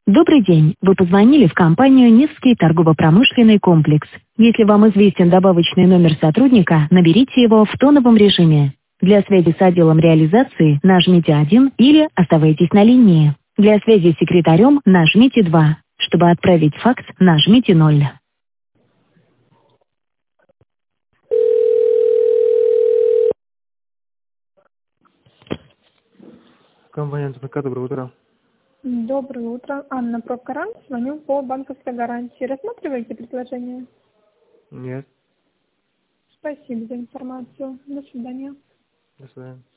Добрый день. Вы позвонили в компанию «Невский торгово-промышленный комплекс». Если вам известен добавочный номер сотрудника, наберите его в тоновом режиме. Для связи с отделом реализации нажмите 1 или оставайтесь на линии. Для связи с секретарем нажмите 2. Чтобы отправить факс, нажмите 0. Компания НТПК, доброе утро. Доброе утро. Анна Профгарант. Звоню по банковской гарантии. Рассматриваете предложение? Нет, Спасибо за информацию. До свидания. до свидания.